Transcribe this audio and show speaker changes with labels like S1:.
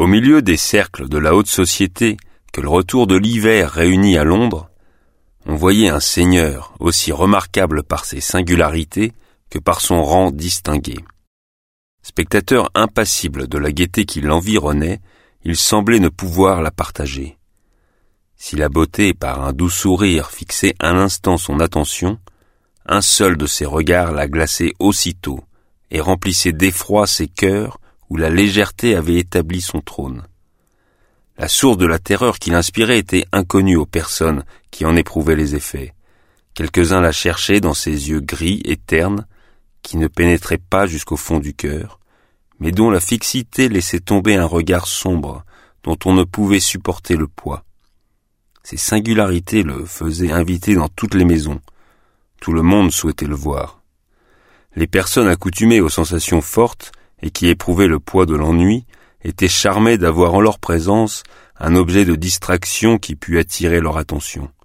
S1: Au milieu des cercles de la haute société que le retour de l'hiver réunit à Londres, on voyait un seigneur aussi remarquable par ses singularités que par son rang distingué. Spectateur impassible de la gaieté qui l'environnait, il semblait ne pouvoir la partager. Si la beauté, par un doux sourire, fixait un instant son attention, un seul de ses regards la glaçait aussitôt et remplissait d'effroi ses cœurs où la légèreté avait établi son trône. La source de la terreur qu'il inspirait était inconnue aux personnes qui en éprouvaient les effets. Quelques-uns la cherchaient dans ses yeux gris et ternes, qui ne pénétraient pas jusqu'au fond du cœur, mais dont la fixité laissait tomber un regard sombre, dont on ne pouvait supporter le poids. Ces singularités le faisaient inviter dans toutes les maisons. Tout le monde souhaitait le voir. Les personnes accoutumées aux sensations fortes et qui éprouvaient le poids de l'ennui étaient charmées d'avoir en leur présence un objet de distraction qui pût attirer leur attention.